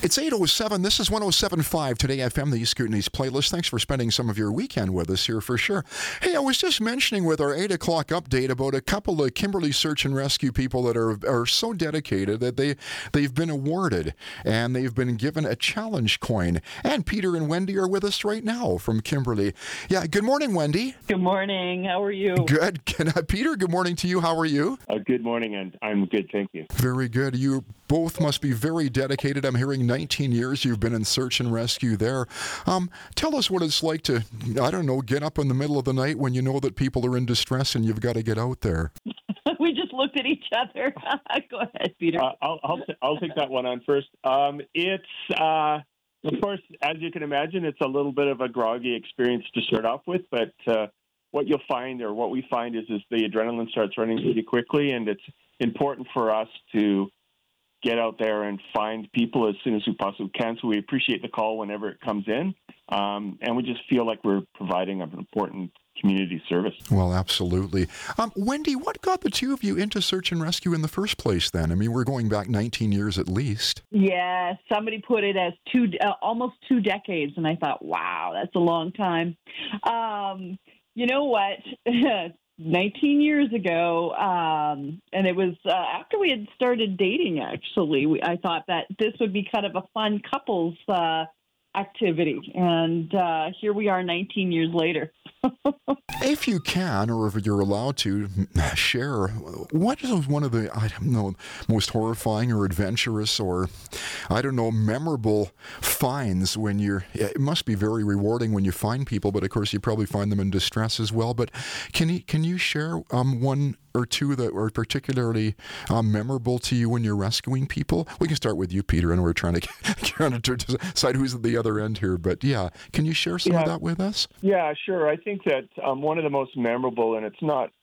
It's 8:07. This is 107.5 Today FM, the East Kootenays playlist. Thanks for spending some of your weekend with us here for sure. Hey, I was just mentioning with our 8 o'clock update about a couple of Kimberley Search and Rescue people that are so dedicated that they've been awarded and they've been given a challenge coin. And Peter and Wendy are with us right now from Kimberley. Yeah, good morning, Wendy. Good morning. How are you? Good. Peter, good morning to you. How are you? Good morning, and I'm good, thank you. Very good. You both must be very dedicated. I'm hearing 19 years you've been in search and rescue there. Tell us what it's like to, get up in the middle of the night when you know that people are in distress and you've got to get out there. We just looked at each other. Go ahead, Peter. I'll take that one on first. It's, of course, as you can imagine, it's a little bit of a groggy experience to start off with, but what you'll find, or what we find, is the adrenaline starts running pretty quickly, and it's important for us to get out there and find people as soon as we possibly can. So we appreciate the call whenever it comes in, and we just feel like we're providing an important community service. Well, absolutely. Wendy, what got the two of you into search and rescue in the first place then? I mean, we're going back 19 years at least. Yeah, somebody put it as almost 2 decades, and I thought, wow, that's a long time. You know what? 19 years ago, and it was after we had started dating, actually. I thought that this would be kind of a fun couples activity, and here we are 19 years later. If you can, or if you're allowed to, share, what is one of the, most horrifying or adventurous or, memorable finds when it must be very rewarding when you find people, but of course you probably find them in distress as well. But can you share one or two that were particularly memorable to you when you're rescuing people? We can start with you, Peter, and we're trying to decide who's at the other end here. But yeah, can you share some of that with us? Yeah, sure. I think that one of the most memorable, and it's not,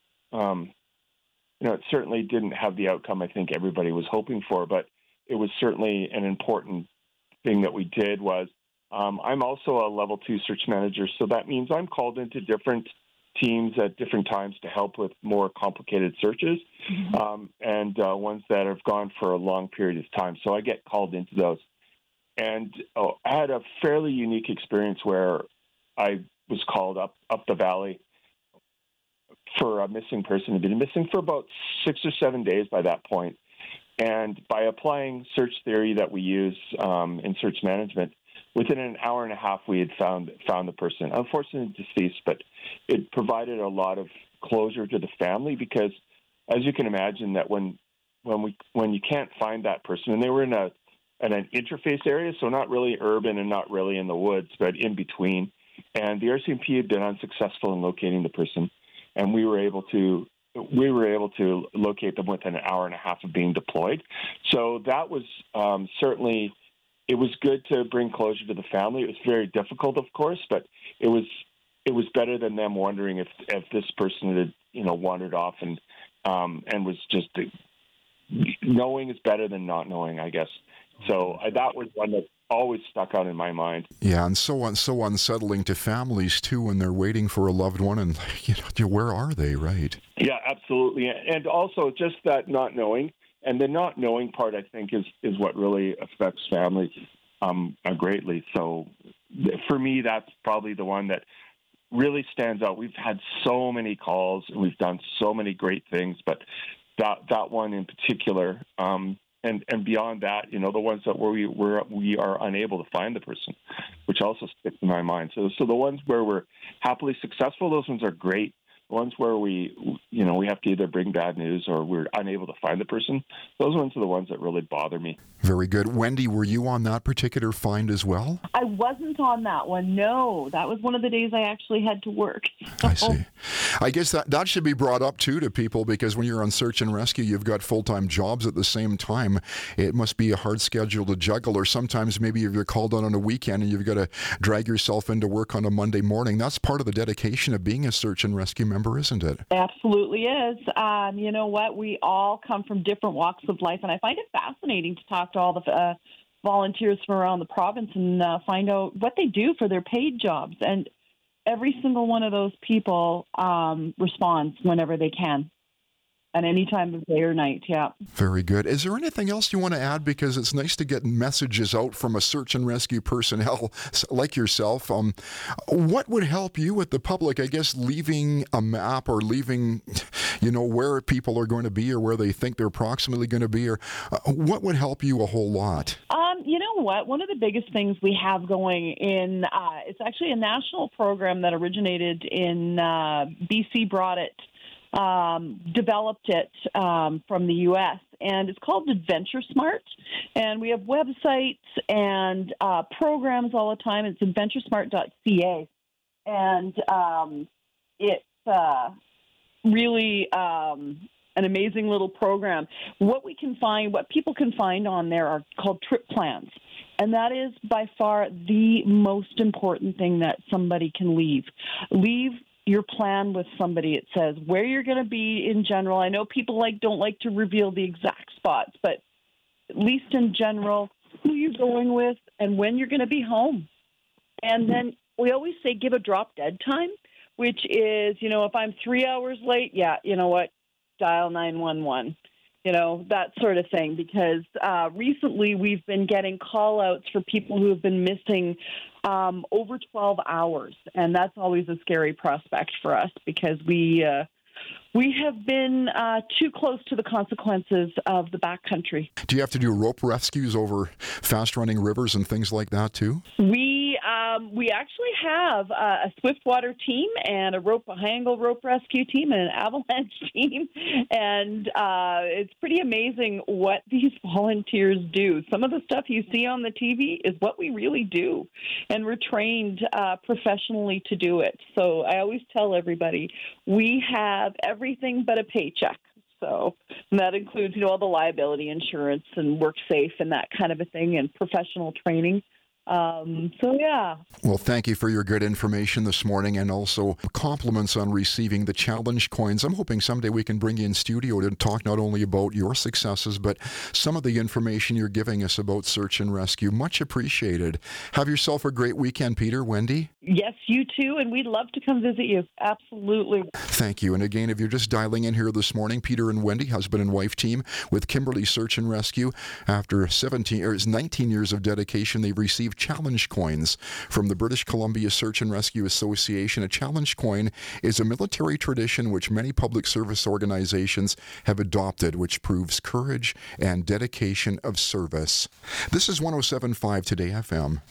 it certainly didn't have the outcome I think everybody was hoping for, but it was certainly an important thing that we did was, I'm also a level 2 search manager, so that means I'm called into different teams at different times to help with more complicated searches, and ones that have gone for a long period of time. So I get called into those. And I had a fairly unique experience where I was called up the valley for a missing person who'd been missing for about 6 or 7 days by that point. And by applying search theory that we use in search management, within an hour and a half, we had found the person. Unfortunately deceased, but it provided a lot of closure to the family because, as you can imagine, that when you can't find that person, and they were in an interface area, so not really urban and not really in the woods, but in between. And the RCMP had been unsuccessful in locating the person, and we were able to locate them within an hour and a half of being deployed. So that was certainly. It was good to bring closure to the family. It was very difficult, of course, but it was better than them wondering if this person had wandered off and was just knowing is better than not knowing, I guess. So that was one that always stuck out in my mind. Yeah, and so unsettling to families too when they're waiting for a loved one and where are they, right? Yeah, absolutely, and also just that not knowing. And the not knowing part, I think, is what really affects families greatly. So for me, that's probably the one that really stands out. We've had so many calls and we've done so many great things, but that one in particular, and beyond that, the ones that we are unable to find the person, which also sticks in my mind. So the ones where we're happily successful, those ones are great. Ones where we have to either bring bad news or we're unable to find the person, those ones are the ones that really bother me. Very good. Wendy, were you on that particular find as well? I wasn't on that one, no. That was one of the days I actually had to work. I see. I guess that should be brought up, too, to people, because when you're on search and rescue, you've got full-time jobs at the same time. It must be a hard schedule to juggle, or sometimes maybe if you're called on a weekend and you've got to drag yourself into work on a Monday morning. That's part of the dedication of being a search and rescue member, isn't it? Absolutely is. You know what? We all come from different walks of life, and I find it fascinating to talk to all the volunteers from around the province and find out what they do for their paid jobs. And every single one of those people responds whenever they can. at any time of day or night. Yeah. Very good. Is there anything else you want to add? Because it's nice to get messages out from a search and rescue personnel like yourself. What would help you with the public? I guess leaving a map or leaving, where people are going to be or where they think they're approximately going to be, or what would help you a whole lot? You know what? One of the biggest things we have going in, it's actually a national program that originated in BC, brought it, developed it from the U.S., and it's called Adventure Smart. And we have websites and programs all the time. It's adventuresmart.ca. And it's really an amazing little program. What people can find on there are called trip plans. And that is by far the most important thing that somebody can leave. Leave your plan with somebody. It says where you're going to be in general. I know people don't like to reveal the exact spots, but at least in general, who you're going with and when you're going to be home. And then we always say give a drop dead time, which is, if I'm 3 hours late, you know what, dial 911. That sort of thing, because recently we've been getting call-outs for people who have been missing over 12 hours, and that's always a scary prospect for us because we have been too close to the consequences of the backcountry. Do you have to do rope rescues over fast-running rivers and things like that too? We actually have a Swiftwater team and a angle rope rescue team and an avalanche team, and it's pretty amazing what these volunteers do. Some of the stuff you see on the TV is what we really do, and we're trained professionally to do it. So I always tell everybody we have everything but a paycheck. So that includes, all the liability insurance and work safe and that kind of a thing and professional training. Yeah. Well, thank you for your good information this morning and also compliments on receiving the challenge coins. I'm hoping someday we can bring you in studio to talk not only about your successes, but some of the information you're giving us about search and rescue. Much appreciated. Have yourself a great weekend, Peter, Wendy. Yes, you too, and we'd love to come visit you. Absolutely. Thank you. And again, if you're just dialing in here this morning, Peter and Wendy, husband and wife team with Kimberley Search and Rescue. After 19 years of dedication, they've received challenge coins from the British Columbia Search and Rescue Association. A challenge coin is a military tradition which many public service organizations have adopted, which proves courage and dedication of service. This is 107.5 Today FM.